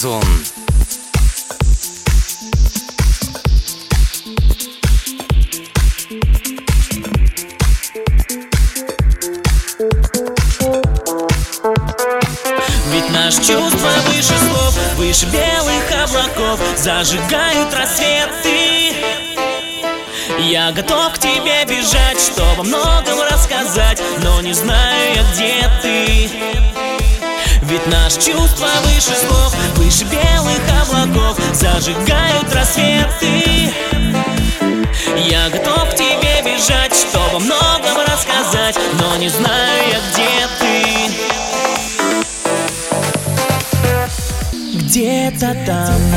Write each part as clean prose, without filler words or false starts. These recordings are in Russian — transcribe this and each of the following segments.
Озон. Ведь наш чувства выше слов, выше белых облаков, зажигают рассветы. Я готов к тебе бежать, чтобы о многом рассказать, но не знаю я, где ты. Ведь наш чувства выше слов, выше белых облаков, зажигают рассветы. Я готов к тебе бежать, чтобы о многом рассказать, но не знаю я, где ты. Где-то там,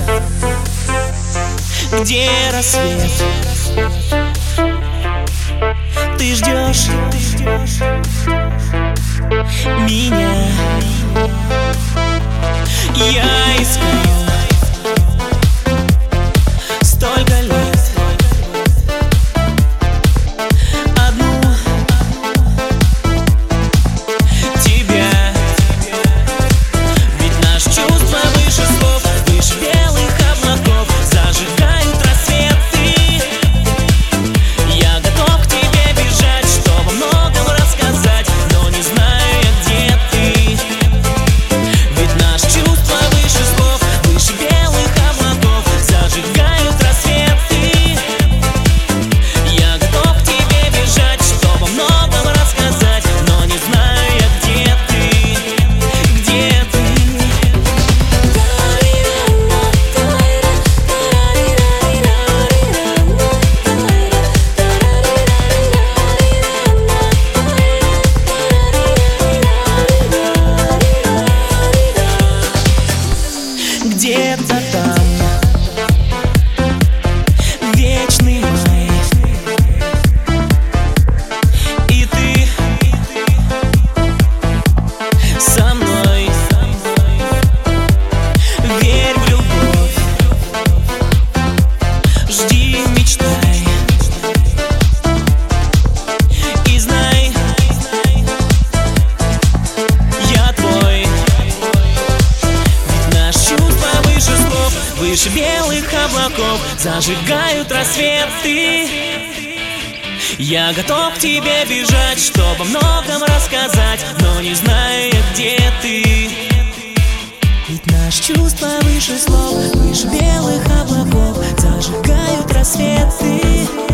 где рассвет, ты ждешь меня. Я искал столько лет одну тебя. Ведь наш чувства выше слов, выше белых облаков, зажигают рассветы. Я готов к тебе бежать, чтобы о многом рассказать, но не знаю я, где ты. Ведь наш чувства выше слов, выше белых облаков, зажигают рассветы. Я готов к тебе бежать, чтобы о многом рассказать, но не знаю я, где ты, где ты. Где-то там вечный май, и ты со мной. Верь в любовь, жди, мечтай, и знай, я твой. Ведь наш чувства выше слов, выше белых облаков, зажигают рассветы. Я готов к тебе бежать, чтобы о многом рассказать, но не знаю я, где ты. Ведь наш чувства выше слов, выше белых облаков, зажигают рассветы.